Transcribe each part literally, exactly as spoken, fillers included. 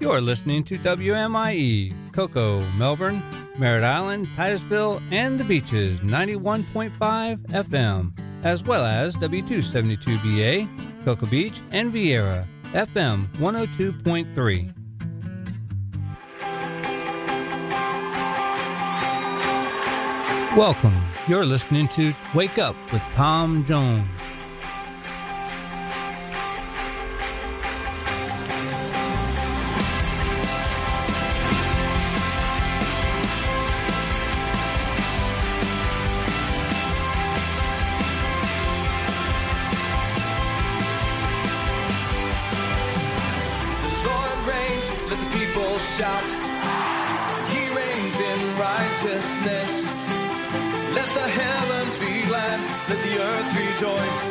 You're listening to W M I E, Cocoa, Melbourne, Merritt Island, Titusville, and the Beaches, ninety-one point five F M, as well as W two seventy-two B A, Cocoa Beach, and Vieira, F M one oh two point three. Welcome. You're listening to Wake Up with Tom Jones. Shout, He reigns in righteousness. Let the heavens be glad, let the earth rejoice.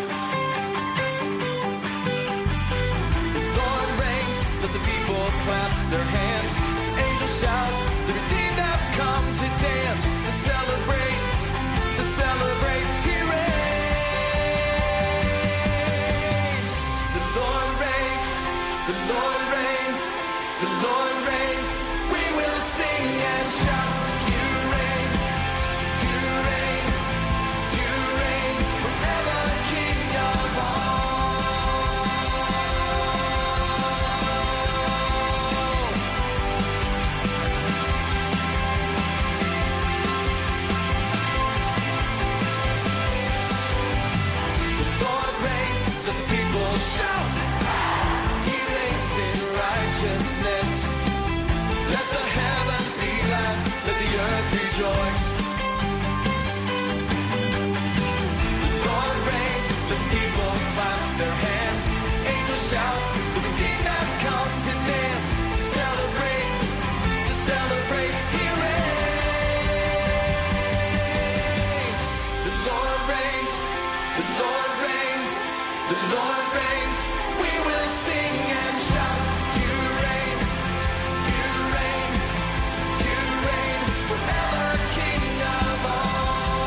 The Lord reigns, let the people clap their hands. Angels shout, the redeemed have come to dance, to celebrate, to celebrate. He reigns. The Lord reigns, the Lord reigns, the Lord reigns. We will sing and shout. You reign, you reign, you reign forever, King of all. The Lord reigns, let the people shout. He reigns in righteousness. Let the heavens be glad, let the earth rejoice. The Lord reigns, let the people clap their hands. Angels shout, the redeemed have come to dance, to celebrate, to celebrate. He reigns. The Lord reigns, the Lord reigns, the Lord reigns. We will sing and shout. You reign, you reign, you reign forever, King of all.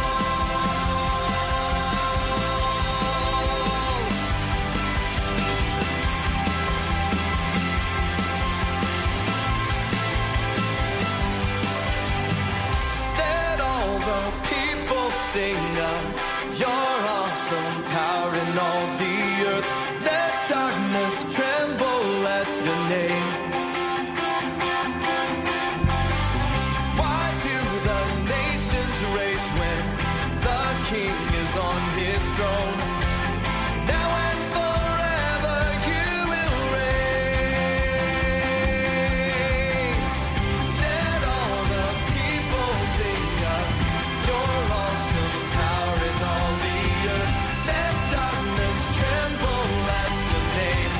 Let all the people sing of your awesome power in all the earth. Let darkness tremble at your name. Why do the nations rage when the King is on his throne? Now and forever you will reign. Let all the people sing of your awesome power in all the earth. Let darkness tremble at your name.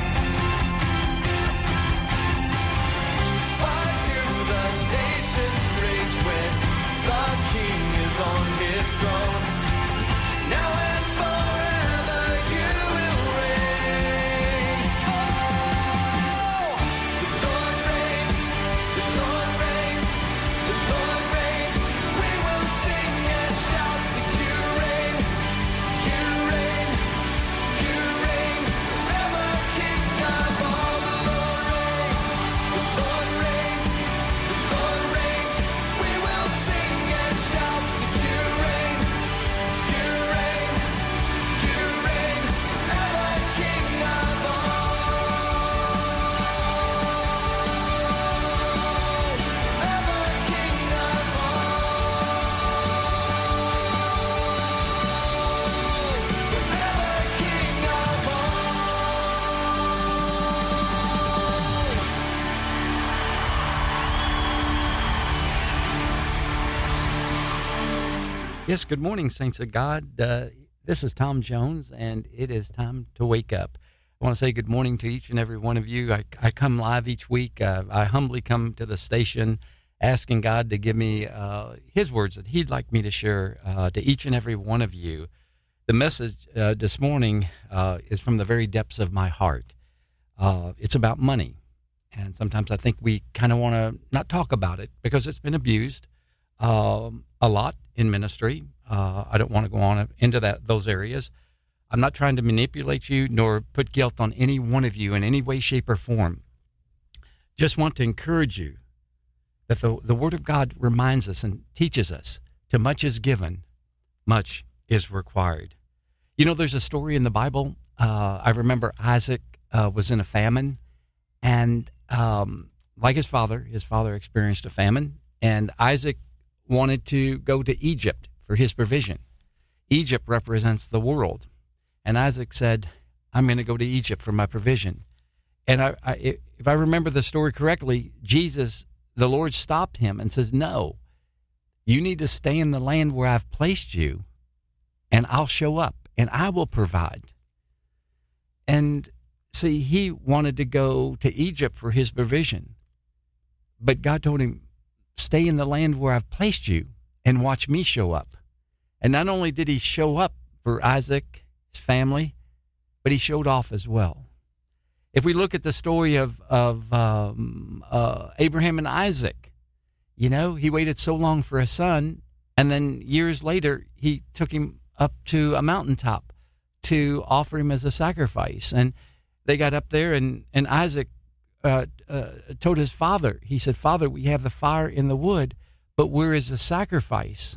Why do the nations rage when the King is on his throne? Now and forever you will reign. Oh, the Lord reigns, the Lord reigns, the Lord reigns. We will sing and shout that you reign, you reign, you reign forever, King of all. The Lord reigns, the Lord reigns, the Lord reigns. We will sing and shout that you reign, you reign, you reign forever, King of all. Forever, King of Yes, good morning, saints of God. Uh, this is Tom Jones, and it is time to wake up. I want to say good morning to each and every one of you. I, I come live each week. Uh, I humbly come to the station asking God to give me uh, his words that he'd like me to share uh, to each and every one of you. The message uh, this morning uh, is from the very depths of my heart. Uh, it's about money. And sometimes I think we kind of want to not talk about it because it's been abused um, a lot in ministry. Uh, I don't want to go on into that those areas. I'm not trying to manipulate you nor put guilt on any one of you in any way, shape, or form. just want to encourage you that the, the Word of God reminds us and teaches us, to much is given, much is required. You know, there's a story in the Bible. Uh, I remember Isaac uh, was in a famine, and um, like his father, his father experienced a famine, and Isaac wanted to go to Egypt for his provision. Egypt represents the world, and Isaac said, I'm going to go to Egypt for my provision. And I, I, if I remember the story correctly, Jesus, the Lord, stopped him and says, no, you need to stay in the land where I've placed you, and I'll show up, and I will provide. And see, he wanted to go to Egypt for his provision, but God told him, stay in the land where I've placed you and watch me show up. And not only did he show up for Isaac, his family, but he showed off as well. If we look at the story of, of um, uh, Abraham and Isaac, you know, he waited so long for a son, and then years later, he took him up to a mountaintop to offer him as a sacrifice. And they got up there, and, and Isaac uh, uh, told his father, he said, Father, we have the fire in the wood, but where is the sacrifice?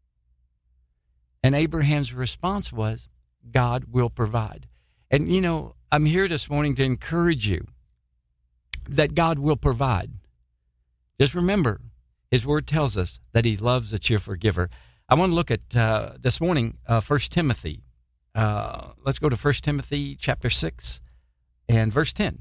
And Abraham's response was, God will provide. And, you know, I'm here this morning to encourage you that God will provide. Just remember, his word tells us that he loves a cheerful giver. I want to look at, uh, this morning, uh, First Timothy. Uh, let's go to First Timothy chapter six and verse ten.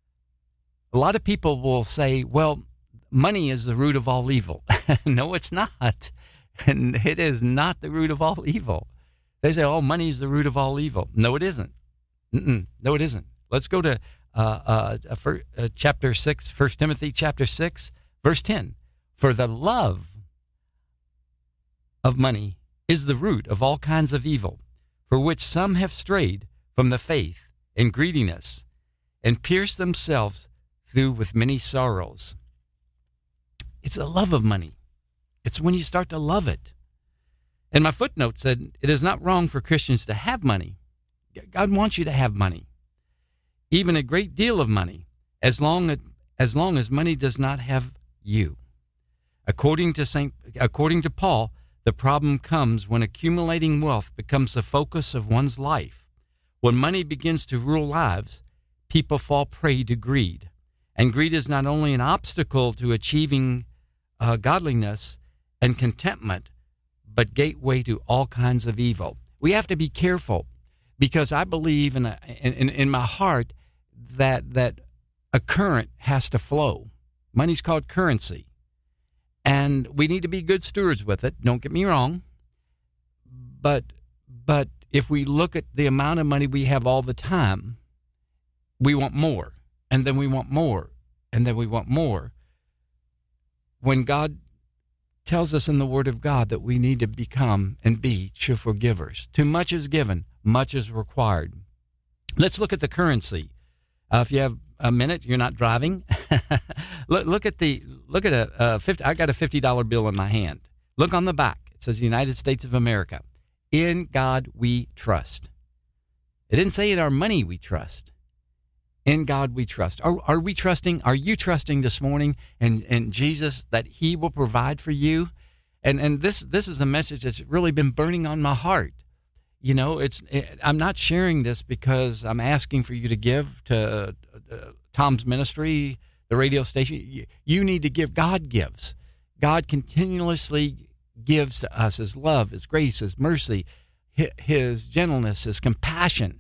A lot of people will say, well, money is the root of all evil. No, it's not. And it is not the root of all evil. They say, oh, money is the root of all evil. No, it isn't. Mm-mm. No, it isn't. Let's go to uh, uh, for, uh, chapter six, First Timothy chapter six, verse ten. For the love of money is the root of all kinds of evil, for which some have strayed from the faith in greediness and pierced themselves through with many sorrows. It's the love of money. It's when you start to love it. And my footnote said, it is not wrong for Christians to have money. God wants you to have money, even a great deal of money, as long as, as long as money does not have you. According to Saint, according to Paul, the problem comes when accumulating wealth becomes the focus of one's life. When money begins to rule lives, people fall prey to greed. And greed is not only an obstacle to achieving uh, godliness and contentment, but gateway to all kinds of evil. We have to be careful, because I believe in, a, in, in my heart that, that a current has to flow. Money's called currency. And we need to be good stewards with it. Don't get me wrong. But but if we look at the amount of money we have all the time, we want more. And then we want more. And then we want more. When God tells us in the Word of God that we need to become and be cheerful givers. Too much is given, much is required. Let's look at the currency. Uh, if you have a minute, you're not driving. look, look at the look at a, a fifty. I got a fifty dollar bill in my hand. Look on the back. It says United States of America. In God we trust. It didn't say in our money we trust. In God we trust. Are, are we trusting? Are you trusting this morning in, in Jesus that He will provide for you? And and this this is a message that's really been burning on my heart. You know, it's it, I'm not sharing this because I'm asking for you to give to uh, Tom's ministry, the radio station. You, you need to give. God gives. God continuously gives to us His love, His grace, His mercy, His gentleness, His compassion.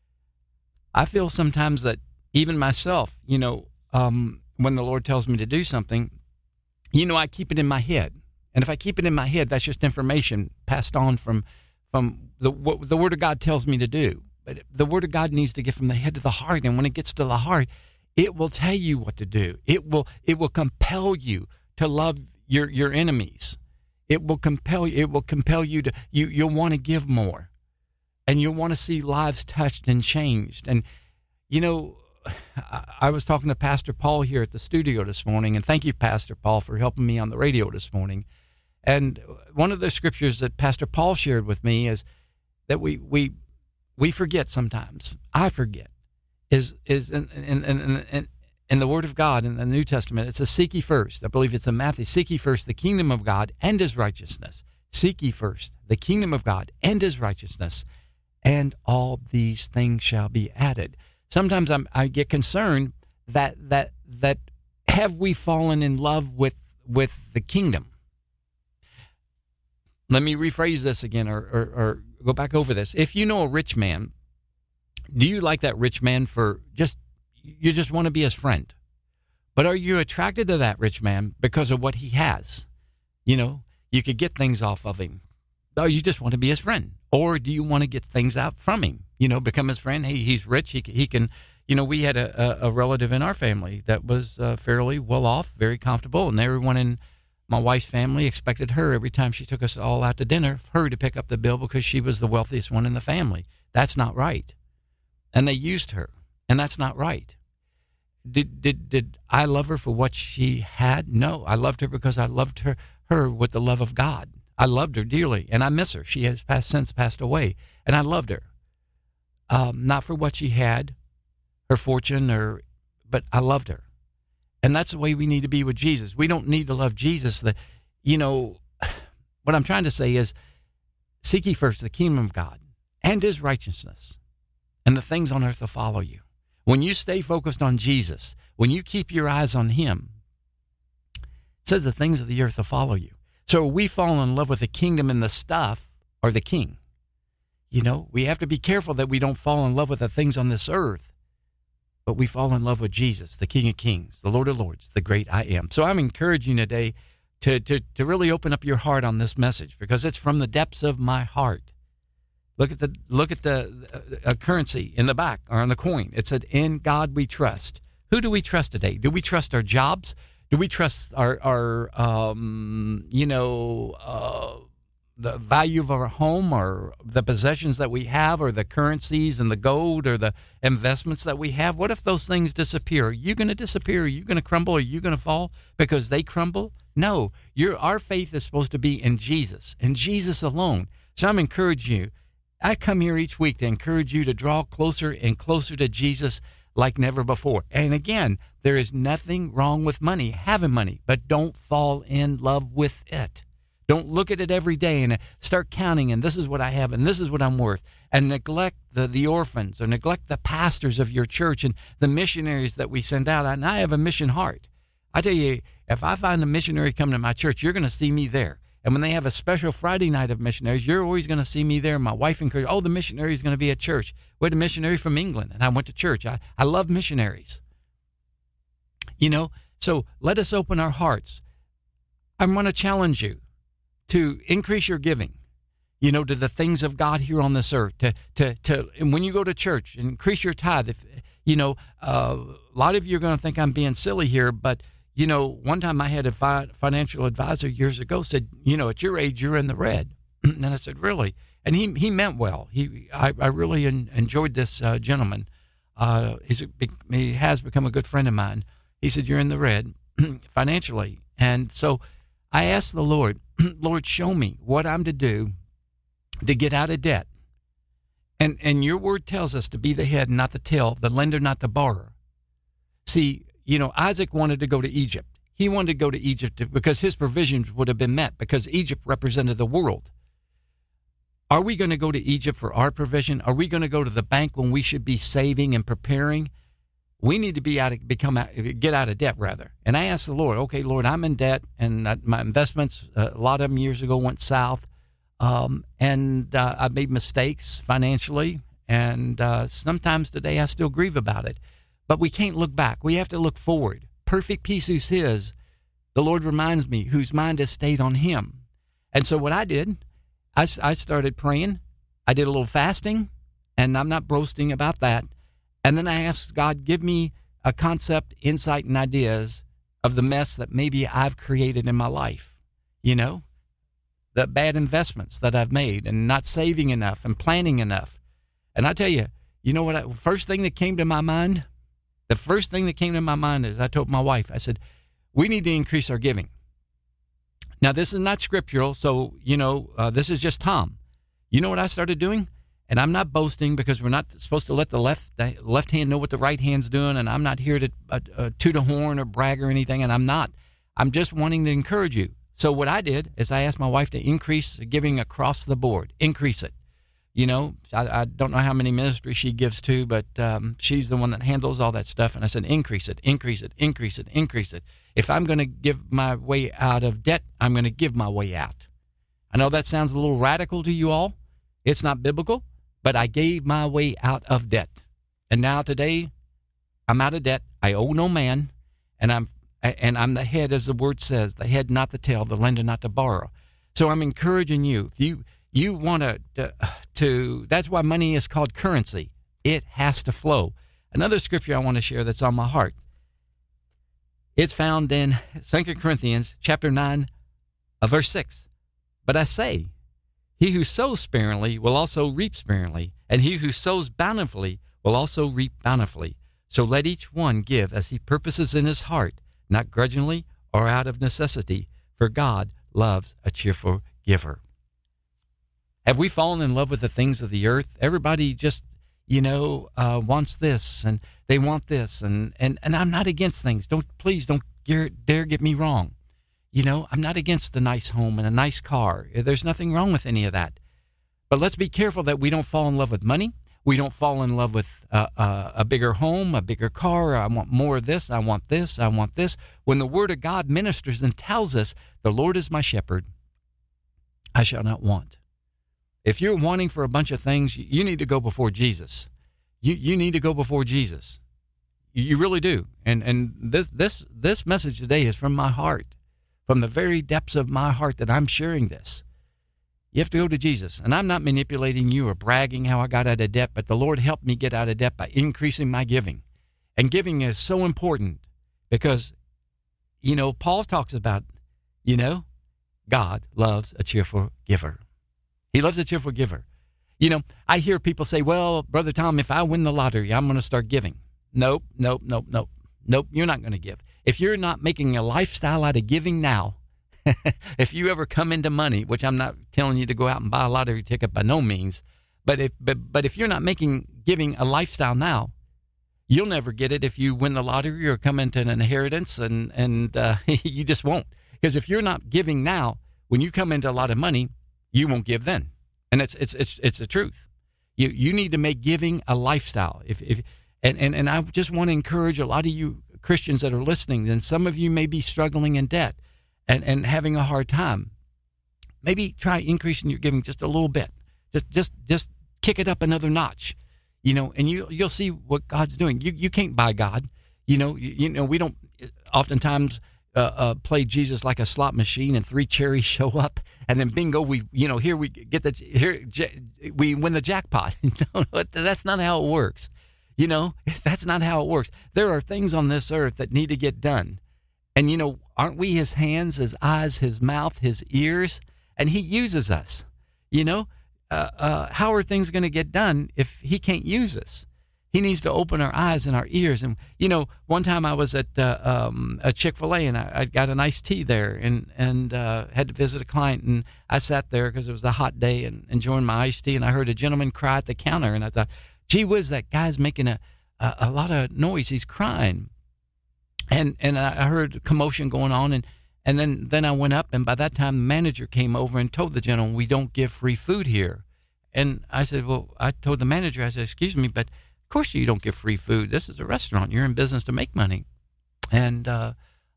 I feel sometimes that even myself, you know, um, when the Lord tells me to do something, you know, I keep it in my head. And if I keep it in my head, that's just information passed on from from the what the Word of God tells me to do. But the Word of God needs to get from the head to the heart. And when it gets to the heart, it will tell you what to do. It will it will compel you to love your your enemies. It will compel you. It will compel you to you. You'll want to give more, and you'll want to see lives touched and changed. And you know, I, I was talking to Pastor Paul here at the studio this morning, and thank you, Pastor Paul, for helping me on the radio this morning. And one of the scriptures that Pastor Paul shared with me is that we we we forget sometimes. I forget is is and and and, and in the Word of God in the New Testament, it says, seek ye first. I believe it's in Matthew. Seek ye first the kingdom of God and his righteousness. Seek ye first the kingdom of God and his righteousness, and all these things shall be added. Sometimes I'm, I get concerned that that that have we fallen in love with with the kingdom? Let me rephrase this again, or, or, or go back over this. If you know a rich man, do you like that rich man for just, you just want to be his friend? But are you attracted to that rich man because of what he has? You know, you could get things off of him. Or you just want to be his friend. Or do you want to get things out from him? You know, become his friend. Hey, he's rich. He, he can, you know, we had a, a, a relative in our family that was uh, fairly well off, very comfortable, and everyone in my wife's family expected her every time she took us all out to dinner, her to pick up the bill because she was the wealthiest one in the family. That's not right. And they used her, and that's not right. Did did did I love her for what she had? No, I loved her because I loved her her with the love of God. I loved her dearly, and I miss her. She has passed, since passed away, and I loved her. Um, not for what she had, her fortune, or but I loved her. And that's the way we need to be with Jesus. We don't need to love Jesus. The, you know, what I'm trying to say is, seek ye first the kingdom of God and his righteousness, and the things on earth will follow you. When you stay focused on Jesus, when you keep your eyes on him, it says the things of the earth will follow you. So we fall in love with the kingdom and the stuff, or the king. You know, we have to be careful that we don't fall in love with the things on this earth, but we fall in love with Jesus, the King of Kings, the Lord of Lords, the great I am. So I'm encouraging you today to, to, to really open up your heart on this message, because it's from the depths of my heart. Look at the look at the uh, currency in the back, or on the coin. It said, "In God we trust." Who do we trust today? Do we trust our jobs? Do we trust our our um, you know uh, the value of our home, or the possessions that we have, or the currencies and the gold, or the investments that we have? What if those things disappear? Are you going to disappear? Are you going to crumble? Are you going to fall because they crumble? No, your our faith is supposed to be in Jesus, and Jesus alone. So I'm encouraging you. I come here each week to encourage you to draw closer and closer to Jesus like never before. And again, there is nothing wrong with money, having money, but don't fall in love with it. Don't look at it every day and start counting, and this is what I have, and this is what I'm worth, and neglect the, the orphans, or neglect the pastors of your church and the missionaries that we send out. And I have a mission heart. I tell you, if I find a missionary coming to my church, you're going to see me there. And when they have a special Friday night of missionaries, you're always going to see me there. My wife encouraged, oh, the missionary is going to be at church. We had a missionary from England, and I went to church. I, I love missionaries. You know, so let us open our hearts. I want to challenge you to increase your giving, you know, to the things of God here on this earth. To, to, to, and when you go to church, increase your tithe. If, you know, uh, a lot of you are going to think I'm being silly here, but you know, one time I had a fi- financial advisor years ago said, you know, at your age, you're in the red. And I said, really? And he he meant well. He I, I really en- enjoyed this uh, gentleman. Uh, he's a big, he has become a good friend of mine. He said, you're in the red financially. And so I asked the Lord, Lord, show me what I'm to do to get out of debt. And, and your word tells us to be the head, not the tail, the lender, not the borrower. See, you know, Isaac wanted to go to Egypt. He wanted to go to Egypt because his provisions would have been met, because Egypt represented the world. Are we going to go to Egypt for our provision? Are we going to go to the bank when we should be saving and preparing? We need to be out of, become out, get out of debt, rather. And I asked the Lord, okay, Lord, I'm in debt, and my investments, uh, a lot of them years ago went south, um, and uh, I made mistakes financially, and uh, sometimes today I still grieve about it. But we can't look back. We have to look forward. Perfect peace who's his, the Lord reminds me, whose mind has stayed on him. And so what I did, I, I started praying. I did a little fasting, and I'm not boasting about that. And then I asked God, give me a concept, insight, and ideas of the mess that maybe I've created in my life. You know, the bad investments that I've made, and not saving enough and planning enough. And I tell you, you know what, I, first thing that came to my mind, The first thing that came to my mind is I told my wife, I said, we need to increase our giving. Now, this is not scriptural, so, you know, uh, this is just Tom. You know what I started doing? And I'm not boasting because we're not supposed to let the left the left hand know what the right hand's doing. And I'm not here to uh, uh, toot a horn or brag or anything. And I'm not. I'm just wanting to encourage you. So what I did is I asked my wife to increase giving across the board, increase it. You know, I, I don't know how many ministries she gives to, but um, she's the one that handles all that stuff. And I said, increase it, increase it, increase it, increase it. If I'm going to give my way out of debt, I'm going to give my way out. I know that sounds a little radical to you all. It's not biblical, but I gave my way out of debt. And now today, I'm out of debt. I owe no man, and I'm and I'm the head, as the word says, the head, not the tail, the lender, not to borrow. So I'm encouraging you. If you you want to, to, that's why money is called currency. It has to flow. Another scripture I want to share that's on my heart. It's found in Second Corinthians chapter nine, uh, verse six. But I say, he who sows sparingly will also reap sparingly, and he who sows bountifully will also reap bountifully. So let each one give as he purposes in his heart, not grudgingly or out of necessity, for God loves a cheerful giver. Have we fallen in love with the things of the earth? Everybody just, you know, uh, wants this, and they want this, and, and, and I'm not against things. Don't please don't dare, dare get me wrong. You know, I'm not against a nice home and a nice car. There's nothing wrong with any of that. But let's be careful that we don't fall in love with money. We don't fall in love with uh, uh, a bigger home, a bigger car. I want more of this. I want this. I want this. When the Word of God ministers and tells us, the Lord is my shepherd, I shall not want. If you're wanting for a bunch of things, you need to go before Jesus. You you need to go before Jesus. You really do. And and this this this message today is from my heart, from the very depths of my heart that I'm sharing this. You have to go to Jesus. And I'm not manipulating you or bragging how I got out of debt, but the Lord helped me get out of debt by increasing my giving. And giving is so important because, you know, Paul talks about, you know, God loves a cheerful giver. He loves a cheerful giver. You know, I hear people say, well, Brother Tom, if I win the lottery, I'm going to start giving. Nope, nope, nope, nope. Nope, you're not going to give. If you're not making a lifestyle out of giving now, if you ever come into money, which I'm not telling you to go out and buy a lottery ticket by no means, but if but, but if you're not making giving a lifestyle now, you'll never get it if you win the lottery or come into an inheritance, and, and uh, you just won't. Because if you're not giving now, when you come into a lot of money, you won't give then. And it's it's it's it's the truth. You you need to make giving a lifestyle. If if and, and, and I just want to encourage a lot of you Christians that are listening, and some of you may be struggling in debt and, and having a hard time. Maybe try increasing your giving just a little bit. Just just just kick it up another notch. You know, and you you'll see what God's doing. You you can't buy God. You know, you, you know, we don't oftentimes Uh, uh, play Jesus like a slot machine, and three cherries show up, and then bingo, we you know here we get the here we win the jackpot. No, that's not how it works. You know, that's not how it works. There are things on this earth that need to get done, and you know, aren't we His hands, His eyes, His mouth, His ears, and He uses us. You know, uh, uh, how are things going to get done if He can't use us? He needs to open our eyes and our ears. And, you know, one time I was at uh, um, a Chick-fil-A, and I, I got an iced tea there, and, and uh, had to visit a client. And I sat there because it was a hot day and enjoying my iced tea. And I heard a gentleman cry at the counter. And I thought, gee whiz, that guy's making a, a, a lot of noise. He's crying. And and I heard commotion going on. And, and then, then I went up. And by that time, the manager came over and told the gentleman, we don't give free food here. And I said, well, I told the manager, I said, excuse me, but of course you don't give free food. This is a restaurant. You're in business to make money. And uh,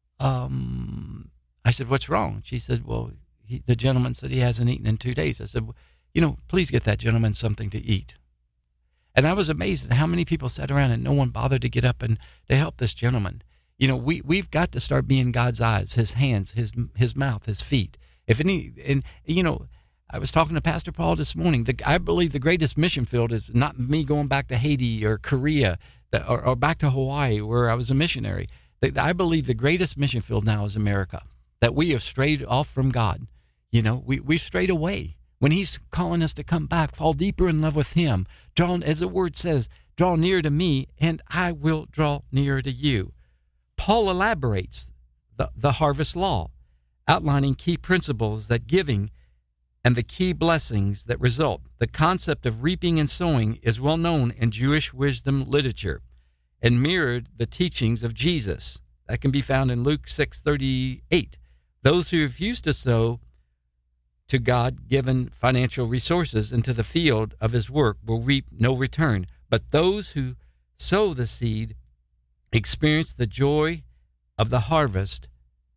um, I said, what's wrong? She said, well, he, the gentleman said he hasn't eaten in two days. I said, well, you know, please get that gentleman something to eat. And I was amazed at how many people sat around and no one bothered to get up and to help this gentleman. You know, we, we've got to start being God's eyes, His hands, His his mouth, His feet. If any, and, you know, I was talking to Pastor Paul this morning. The, I believe the greatest mission field is not me going back to Haiti or Korea or, or back to Hawaii where I was a missionary. The, I believe the greatest mission field now is America, that we have strayed off from God. You know, we, we've strayed away. When He's calling us to come back, fall deeper in love with Him, draw, as the word says, draw near to me and I will draw near to you. Paul elaborates the, the harvest law, outlining key principles that giving and the key blessings that result. The concept of reaping and sowing is well known in Jewish wisdom literature and mirrored the teachings of Jesus. That can be found in Luke six thirty-eight. Those who refuse to sow to God-given financial resources into the field of his work will reap no return. But those who sow the seed experience the joy of the harvest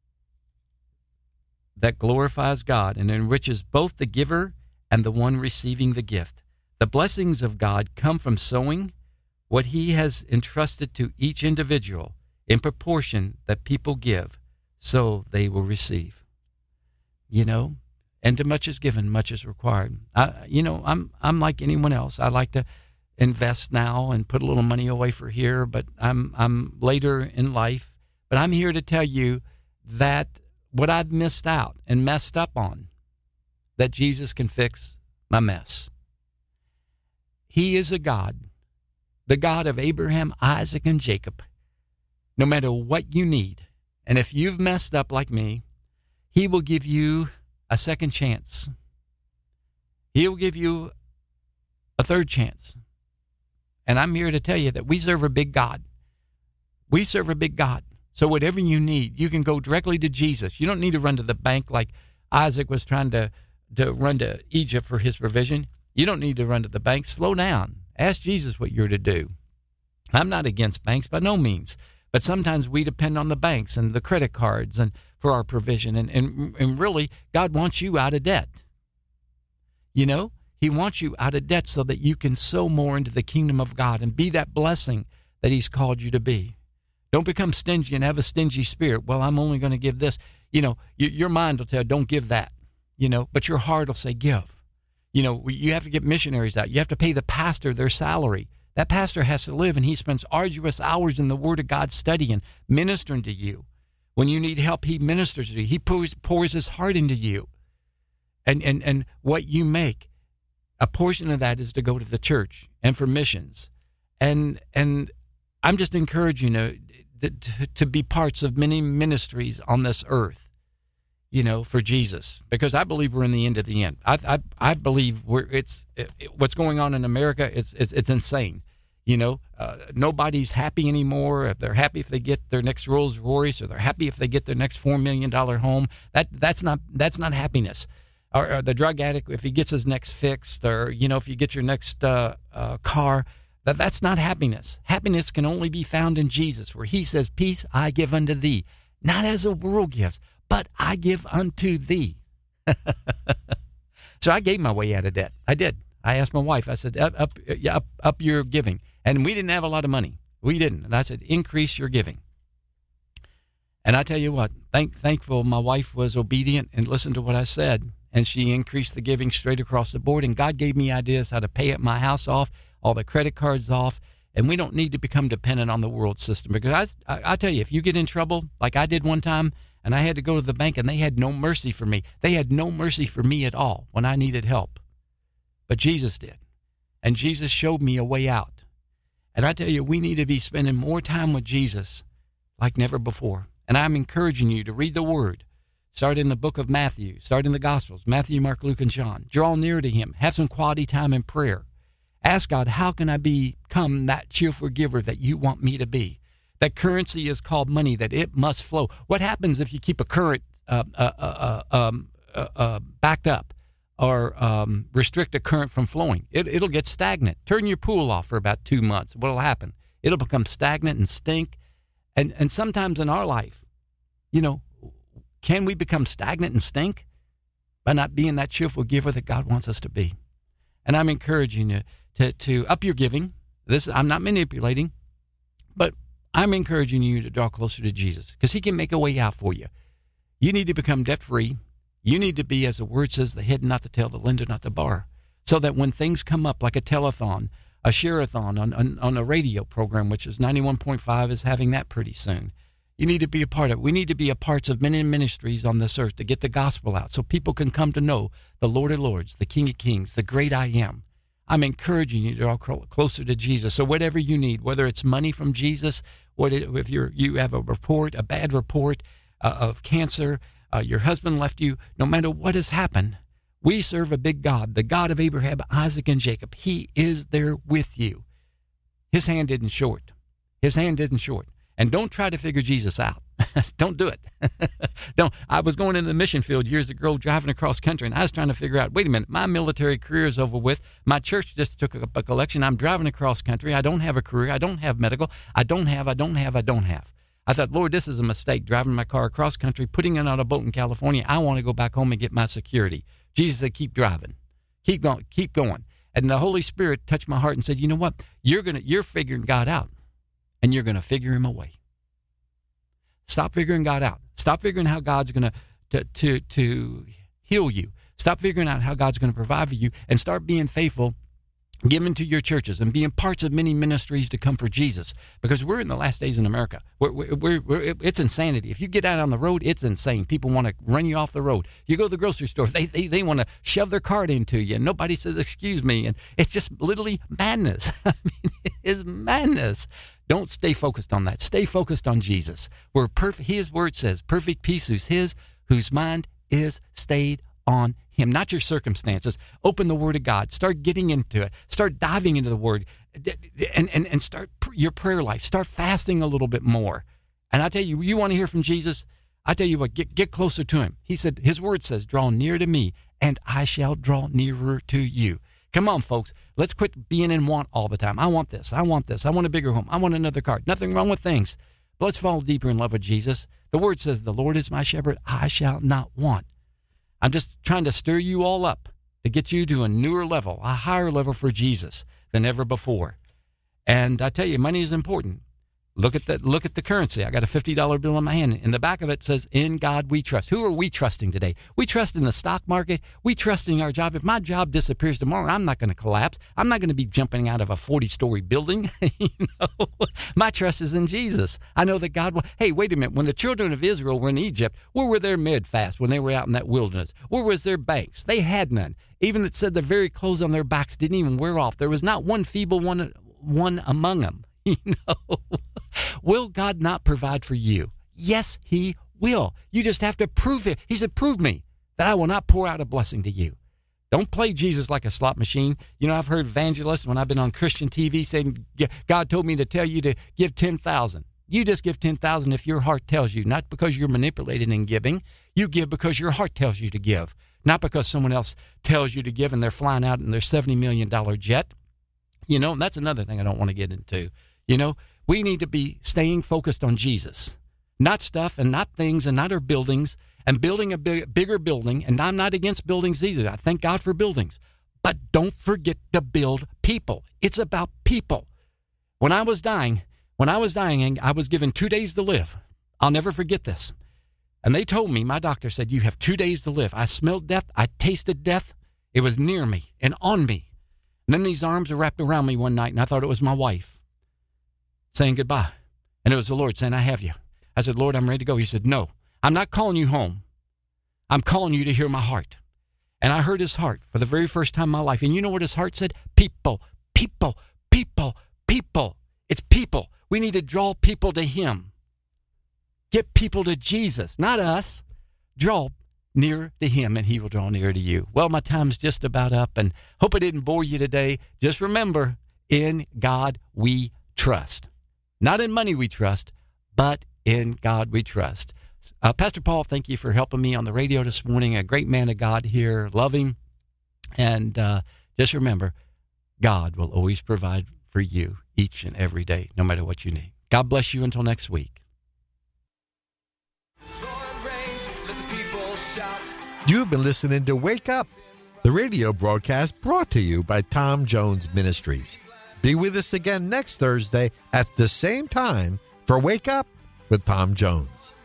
that glorifies God and enriches both the giver and the one receiving the gift. The blessings of God come from sowing what he has entrusted to each individual in proportion that people give, so they will receive. You know, and to much is given, much is required. I, you know, I'm I'm like anyone else. I like to invest now and put a little money away for here, but I'm I'm later in life. But I'm here to tell you that what I've missed out and messed up on, that Jesus can fix my mess. He is a God, the God of Abraham, Isaac, and Jacob. No matter what you need, and if you've messed up like me, he will give you a second chance. He'll give you a third chance. And I'm here to tell you that we serve a big God. We serve a big God. So whatever you need, you can go directly to Jesus. You don't need to run to the bank like Isaac was trying to, to run to Egypt for his provision. You don't need to run to the bank. Slow down. Ask Jesus what you're to do. I'm not against banks by no means. But sometimes we depend on the banks and the credit cards and for our provision. And, and, and really, God wants you out of debt. You know, he wants you out of debt so that you can sow more into the kingdom of God and be that blessing that he's called you to be. Don't become stingy and have a stingy spirit. Well, I'm only going to give this. You know, you, your mind will tell, don't give that. You know, but your heart will say, give. You know, you have to get missionaries out. You have to pay the pastor their salary. That pastor has to live, and he spends arduous hours in the Word of God studying, ministering to you. When you need help, he ministers to you. He pours, pours his heart into you. And, and, and what you make, a portion of that is to go to the church and for missions. And and I'm just encouraging you to, to, to be parts of many ministries on this earth, you know, for Jesus. Because I believe we're in the end of the end. I I, I believe we're it's it, what's going on in America. It's it's, it's insane. You know, uh, nobody's happy anymore. If they're happy if they get their next Rolls Royce, or they're happy if they get their next four million dollar home. That that's not that's not happiness. Or, or the drug addict, if he gets his next fixed, or you know, if you get your next uh, uh, car, that that's not happiness. Happiness can only be found in Jesus, where he says, "Peace I give unto thee, not as the world gives, but I give unto thee." So I gave my way out of debt. I did. I asked my wife. I said, "Up, up, yeah, up, up your giving." And we didn't have a lot of money. We didn't. And I said, "Increase your giving." And I tell you what, thank, thankful my wife was obedient and listened to what I said. And she increased the giving straight across the board. And God gave me ideas how to pay my house off, all the credit cards off. And we don't need to become dependent on the world system. Because I, I, I tell you, if you get in trouble, like I did one time, and I had to go to the bank, and they had no mercy for me. They had no mercy for me at all when I needed help. But Jesus did. And Jesus showed me a way out. And I tell you, we need to be spending more time with Jesus like never before. And I'm encouraging you to read the Word. Start in the book of Matthew. Start in the Gospels, Matthew, Mark, Luke, and John. Draw near to him. Have some quality time in prayer. Ask God, how can I become that cheerful giver that you want me to be? That currency is called money, that it must flow. What happens if you keep a current uh, uh, uh, um, uh, uh, backed up or um, restrict a current from flowing? It, it'll get stagnant. Turn your pool off for about two months. What will happen? It'll become stagnant and stink. And, and sometimes in our life, you know, can we become stagnant and stink by not being that cheerful giver that God wants us to be? And I'm encouraging you to, to up your giving. This I'm not manipulating, but I'm encouraging you to draw closer to Jesus because he can make a way out for you. You need to become debt-free. You need to be, as the Word says, the head, not the tail, the lender, not the borrower, so that when things come up like a telethon, a share-a-thon on, on, on a radio program, which is ninety-one point five, is having that pretty soon. You need to be a part of it. We need to be a part of many ministries on this earth to get the gospel out so people can come to know the Lord of Lords, the King of Kings, the great I am. I'm encouraging you to draw closer to Jesus. So whatever you need, whether it's money from Jesus, or if you're, you have a report, a bad report uh, of cancer, uh, your husband left you, no matter what has happened, We serve a big God, the God of Abraham, Isaac, and Jacob. He is there with you. His hand isn't short. His hand isn't short. And don't try to figure Jesus out. Don't do it. Don't. I was going into the mission field years ago, driving across country, and I was trying to figure out, wait a minute, my military career is over with. My church just took up a collection. I'm driving across country. I don't have a career. I don't have medical. I don't have, I don't have, I don't have. I thought, Lord, this is a mistake, driving my car across country, putting it on a boat in California. I want to go back home and get my security. Jesus said, keep driving. Keep going. Keep going. And the Holy Spirit touched my heart and said, you know what? You're gonna, you're figuring God out, and you're going to figure him away. Stop figuring God out. Stop figuring how God's going to to to heal you. Stop figuring out how God's going to provide for you, and start being faithful, giving to your churches and being parts of many ministries to come for Jesus. Because we're in the last days in America. We're, we're, we're, we're, it's insanity. If you get out on the road, it's insane. People want to run you off the road. You go to the grocery store, they they, they want to shove their cart into you, and nobody says, excuse me. And it's just literally madness. I mean, it is madness. Don't stay focused on that. Stay focused on Jesus. Where perfect, his word says, perfect peace is his, whose mind is stayed on him, not your circumstances. Open the word of God. Start getting into it. Start diving into the word, and, and, and start your prayer life. Start fasting a little bit more. And I tell you, you want to hear from Jesus? I tell you what, get, get closer to him. He said, his word says, draw near to me, and I shall draw nearer to you. Come on, folks. Let's quit being in want all the time. I want this. I want this. I want a bigger home. I want another car. Nothing wrong with things. But let's fall deeper in love with Jesus. The word says, the Lord is my shepherd. I shall not want. I'm just trying to stir you all up to get you to a newer level, a higher level for Jesus than ever before. And I tell you, money is important. Look at the look at the currency. I got a fifty dollar bill in my hand. In the back of it says, in God we trust. Who are we trusting today? We trust in the stock market. We trust in our job. If my job disappears tomorrow, I'm not going to collapse. I'm not going to be jumping out of a forty story building. you know, my trust is in Jesus. I know that God will. Hey, wait a minute. When the children of Israel were in Egypt, where were their mid fast when they were out in that wilderness? Where was their banks? They had none. Even it said the very clothes on their backs didn't even wear off. There was not one feeble one, one among them. You know, will God not provide for you? Yes, he will. You just have to prove it. He said, prove me that I will not pour out a blessing to you. Don't play Jesus like a slot machine. You know, I've heard evangelists when I've been on Christian T V saying, God told me to tell you to give ten thousand. You just give ten thousand if your heart tells you, not because you're manipulated in giving. You give because your heart tells you to give, not because someone else tells you to give and they're flying out in their seventy million dollar jet. You know, and that's another thing I don't want to get into. You know, we need to be staying focused on Jesus, not stuff and not things and not our buildings, and building a big, bigger building. And I'm not against buildings either. I thank God for buildings. But don't forget to build people. It's about people. When I was dying, when I was dying, I was given two days to live. I'll never forget this. And they told me, my doctor said, you have two days to live. I smelled death. I tasted death. It was near me and on me. And then these arms were wrapped around me one night, and I thought it was my wife saying goodbye. And it was the Lord saying, I have you. I said, Lord, I'm ready to go. He said, no, I'm not calling you home. I'm calling you to hear my heart. And I heard his heart for the very first time in my life. And you know what his heart said? People, people, people, people. It's people. We need to draw people to him. Get people to Jesus, not us. Draw near to him, and he will draw near to you. Well, my time's just about up, and hope I didn't bore you today. Just remember, in God we trust. Not in money we trust, but in God we trust. Uh, Pastor Paul, thank you for helping me on the radio this morning. A great man of God here. Love him. And uh, just remember, God will always provide for you each and every day, no matter what you need. God bless you until next week. You've been listening to Wake Up, the radio broadcast brought to you by Tom Jones Ministries. Be with us again next Thursday at the same time for Wake Up with Tom Jones.